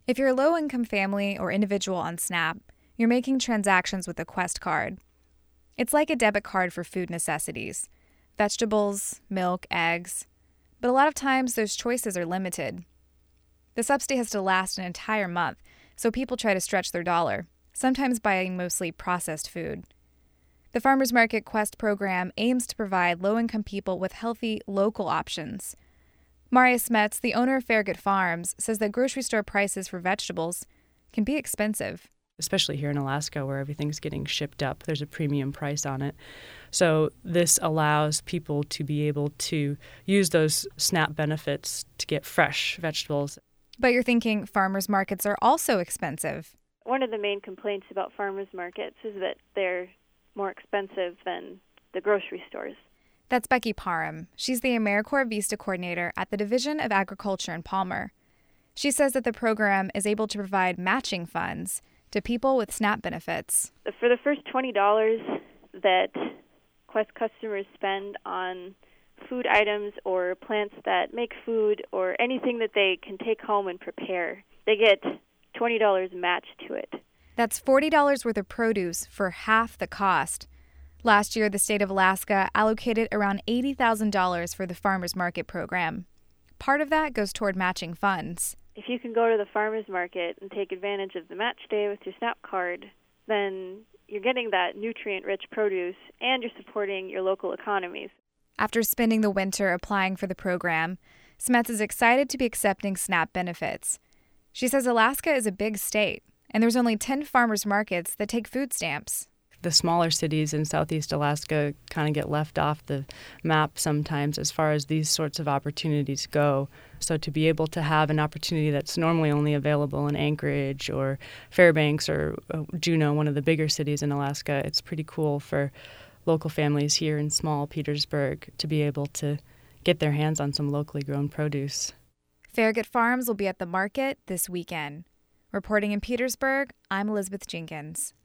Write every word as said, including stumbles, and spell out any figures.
If you're a low-income family or individual on SNAP, you're making transactions with a Quest card. It's like a debit card for food necessities, vegetables, milk, eggs. But a lot of times those choices are limited. The subsidy has to last an entire month, so people try to stretch their dollar, sometimes buying mostly processed food. The Farmers Market Quest program aims to provide low-income people with healthy, local options. Maria Smets, the owner of Farragut Farms, says that grocery store prices for vegetables can be expensive. Especially here in Alaska where everything's getting shipped up. There's a premium price on it. So this allows people to be able to use those SNAP benefits to get fresh vegetables. But you're thinking farmers markets are also expensive. One of the main complaints about farmers markets is that they're more expensive than the grocery stores. That's Becky Parham. She's the AmeriCorps Vista coordinator at the Division of Agriculture in Palmer. She says that the program is able to provide matching funds to people with SNAP benefits. For the first twenty dollars that Quest customers spend on food items or plants that make food or anything that they can take home and prepare, they get twenty dollars matched to it. That's forty dollars worth of produce for half the cost. Last year, the state of Alaska allocated around eighty thousand dollars for the farmers market program. Part of that goes toward matching funds. If you can go to the farmers market and take advantage of the match day with your SNAP card, then you're getting that nutrient-rich produce and you're supporting your local economies. After spending the winter applying for the program, Smets is excited to be accepting SNAP benefits. She says Alaska is a big state, and there's only ten farmers markets that take food stamps. The smaller cities in southeast Alaska kind of get left off the map sometimes as far as these sorts of opportunities go. So to be able to have an opportunity that's normally only available in Anchorage or Fairbanks or Juneau, one of the bigger cities in Alaska, it's pretty cool for local families here in small Petersburg to be able to get their hands on some locally grown produce. Farragut Farms will be at the market this weekend. Reporting in Petersburg, I'm Elizabeth Jenkins.